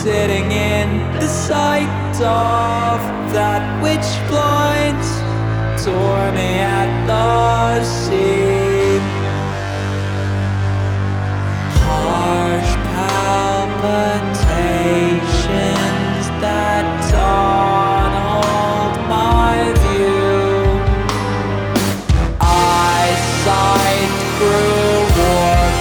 sitting in the sight of that which blinds, tore me at the seam. Harsh palpitations that tunneled my view. Eyesight grew warped,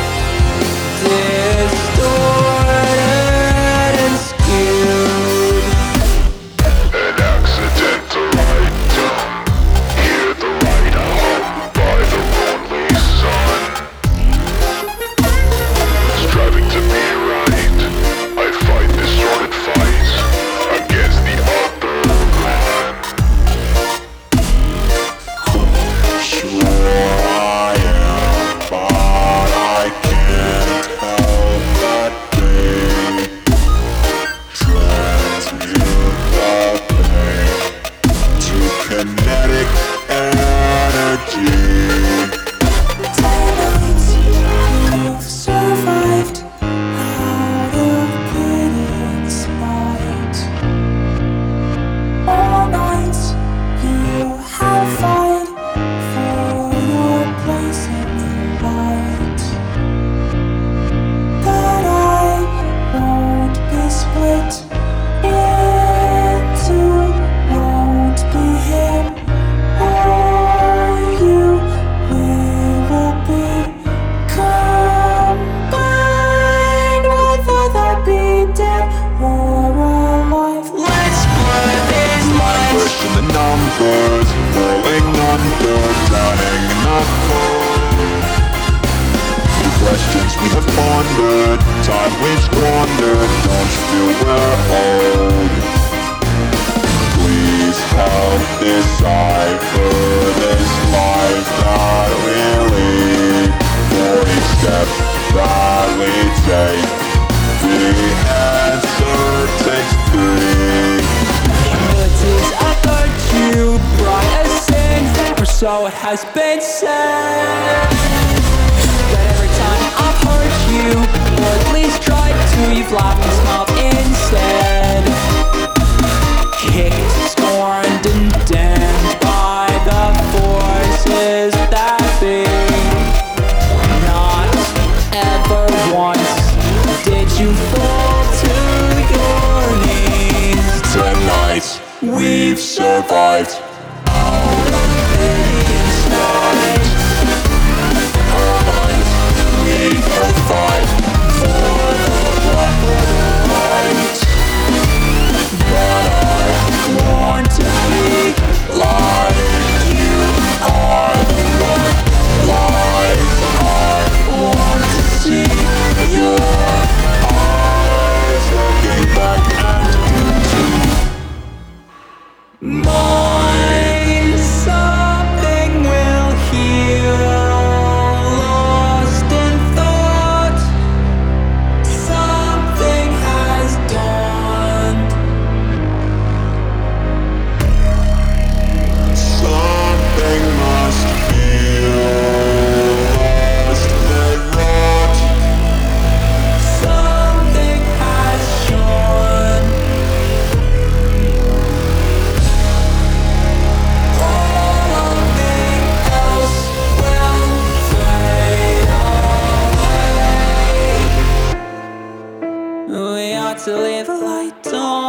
distorted and skewed. An accidental light dumb, hear the light hum by the lonely sun. Striving to be right, I fight this sordid fight against the other man. Sure I am, but I can't help but think. Transmute the pain to kinetic energy. Tonight you've survived out of pity's spite. All night you have fought for your place in the light. But I won't be split into, won't be him or you. We will be combined, whether they be dead or alive. Let's put these lights. Question the numbers, rolling under, drowning in the cold. The questions we have pondered, time we've squandered, don't you feel we're old? Please help decipher this life that we lead. For each step that we take, the answer takes three. It is a virtue, bright as sin, or so it has been said. That every time I've hurt you, or at least tried to, you've laughed and smiled instead. Kicked, scorned, and damned by the forces that be. Not ever once did you fall to your knees. Tonight, we've survived out of pity's night. Our minds, we will fight for the black or the white. But I want to be like you are the one. Like I want to see your eyes looking back at you. Mine, something will heal, lost in thought. Something has dawned. Something must feel lost and rot. Something has shone. All else will fade away. We ought to leave a light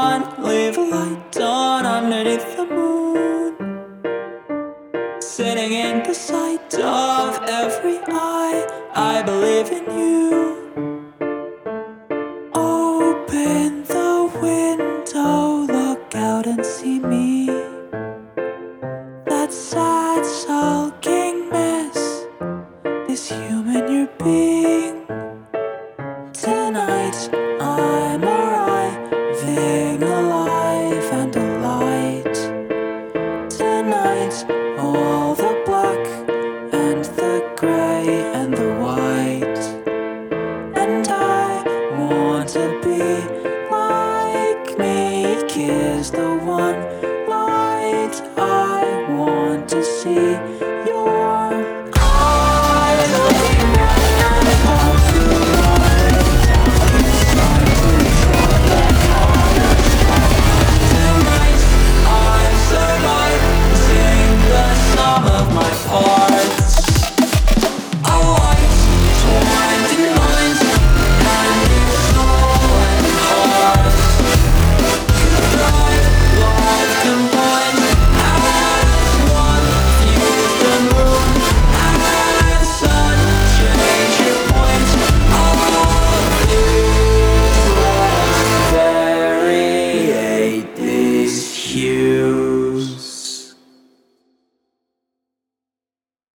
on underneath the moon, sitting in the sight of every eye. I believe in you. Open the window, look out and see me. That sad sulking mess, this human you're being. Tonight I'm arriving alive and alight. Tonight all the black and the grey and the white. And I want to be like me, kiss the one light. I want to see your eyes looking at the light. you.